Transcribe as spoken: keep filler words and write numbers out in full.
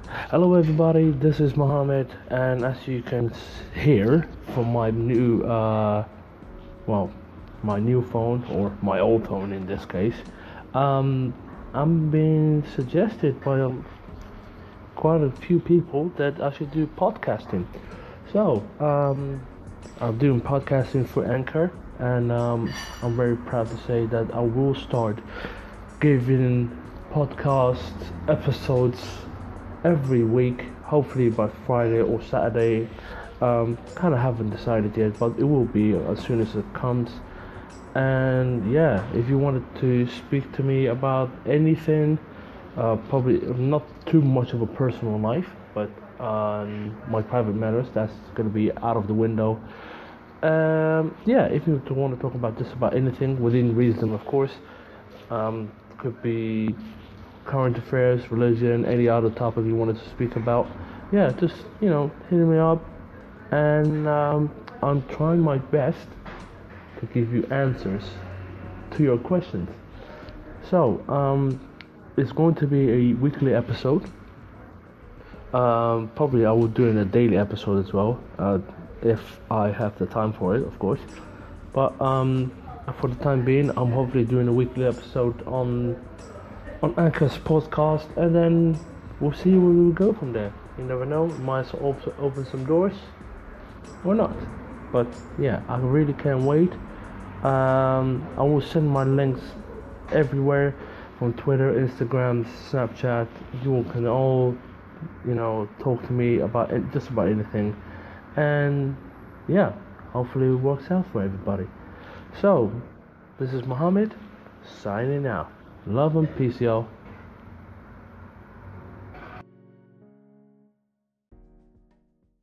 Hello, everybody. This is Mohammed, and as you can s- hear from my new, uh, well, my new phone or my old phone in this case, um, I'm being suggested by um, quite a few people that I should do podcasting. So, um, I'm doing podcasting for Anchor, and um, I'm very proud to say that I will start giving podcast episodes every week, hopefully by Friday or Saturday. Um, kind of haven't decided yet, but it will be as soon as it comes. And yeah, if you wanted to speak to me about anything, uh, probably not too much of a personal life, but um, my private matters, that's gonna be out of the window. Um, yeah, if you want to talk about just about anything within reason, of course. Um, could be current affairs, religion, any other topic you wanted to speak about. Yeah, just you know, hitting me up, and um, I'm trying my best to give you answers to your questions. So, um, it's going to be a weekly episode. Um, probably I will do it in a daily episode as well, uh, if I have the time for it, of course. But um, for the time being, I'm hopefully doing a weekly episode on on Anchor's podcast, and then we'll see where we will go from there. You never know, might as well op- open some doors or not. But yeah, I really can't wait. Um, I will send my links everywhere from Twitter, Instagram, Snapchat. You can all, you know, talk to me about it, just about anything. And yeah, hopefully it works out for everybody. So, this is Mohammed signing out. Love and peace, y'all.